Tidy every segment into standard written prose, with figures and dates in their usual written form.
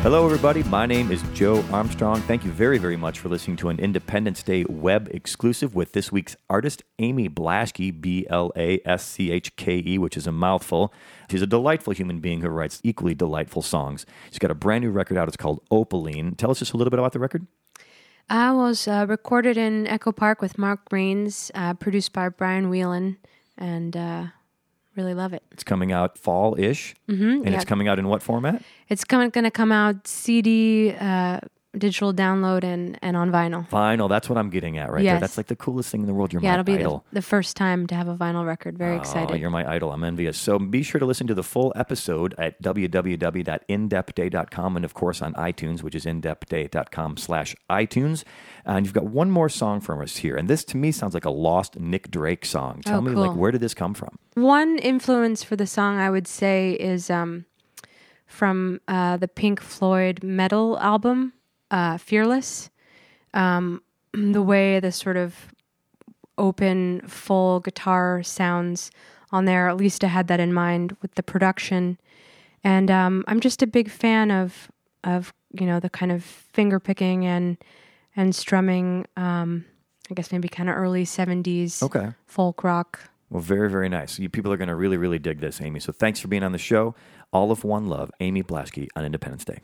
Hello, everybody. My name is Joe Armstrong. Thank you very, very much for listening to an Independence Day web exclusive with this week's artist, Amy Blaschke, Blaschke, which is a mouthful. She's a delightful human being who writes equally delightful songs. She's got a brand new record out. It's called Opaline. Tell us just a little bit about the record. I was recorded in Echo Park with Mark Rains, produced by Brian Whelan, and really love it. It's coming out fall-ish, and it's coming out in what format? It's going to come out CD, digital download, and on vinyl. Vinyl, that's what I'm getting at right there. That's like the coolest thing in the world. You're my idol. Yeah, it'll be the first time to have a vinyl record. Very excited. You're my idol. I'm envious. So be sure to listen to the full episode at www.indepthday.com and, of course, on iTunes, which is indepthday.com/iTunes. And you've got one more song from us here. And this, to me, sounds like a lost Nick Drake song. Tell me, cool. where did this come from? One influence for the song, I would say, is from the Pink Floyd metal album, Fearless. The way the sort of open, full guitar sounds on there, at least I had that in mind with the production. And I'm just a big fan of the kind of finger picking and strumming, I guess maybe kind of early 70s folk rock. Well, very, very nice. You people are going to really, really dig this, Amy. So thanks for being on the show. All of One Love, Amy Blaschke on Independence Day.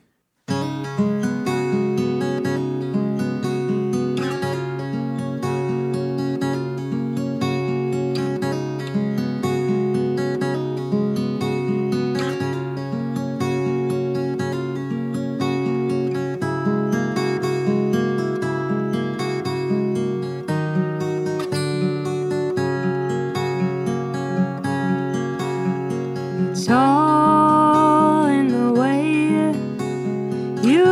It's all in the way you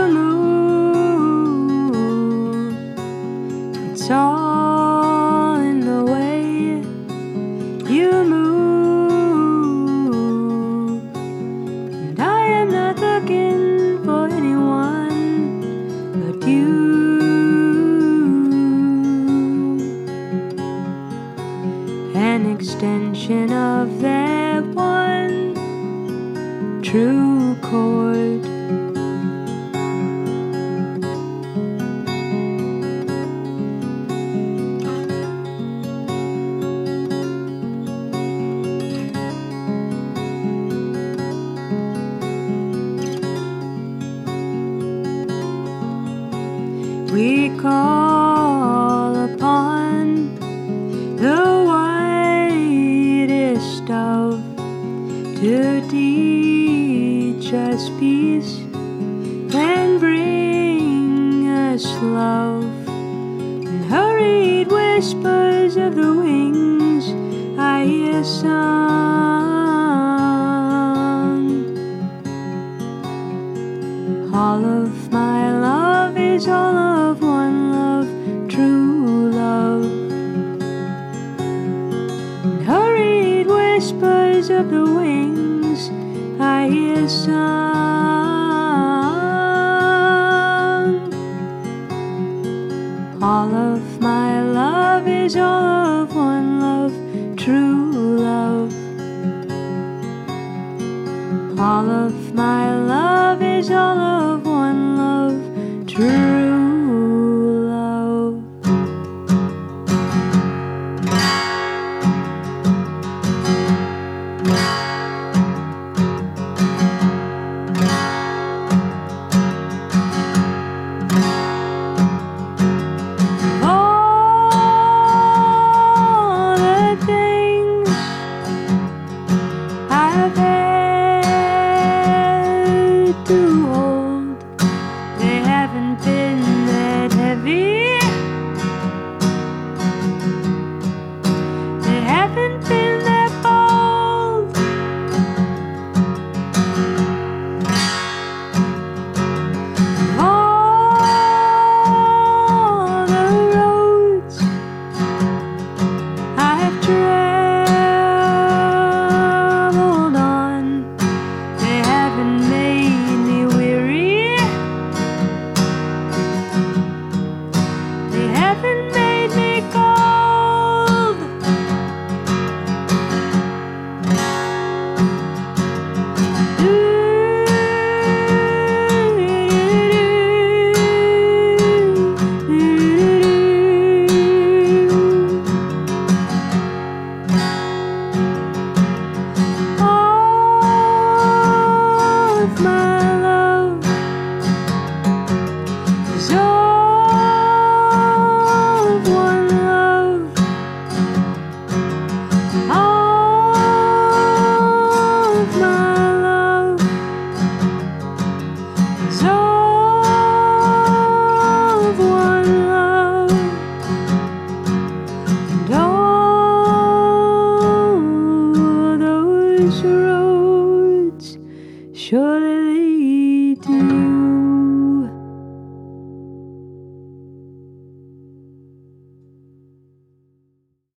move. It's all in the way you move. And I am not looking for anyone but you. An extension of that one true chord. We call upon the whitest of to teach us peace and bring us love. And hurried whispers of the wings I hear sung. All of my love is all of one love, true love. And hurried whispers of the wings I hear sung. All of my love is all of one love, true love. All of my love is all of one love, true.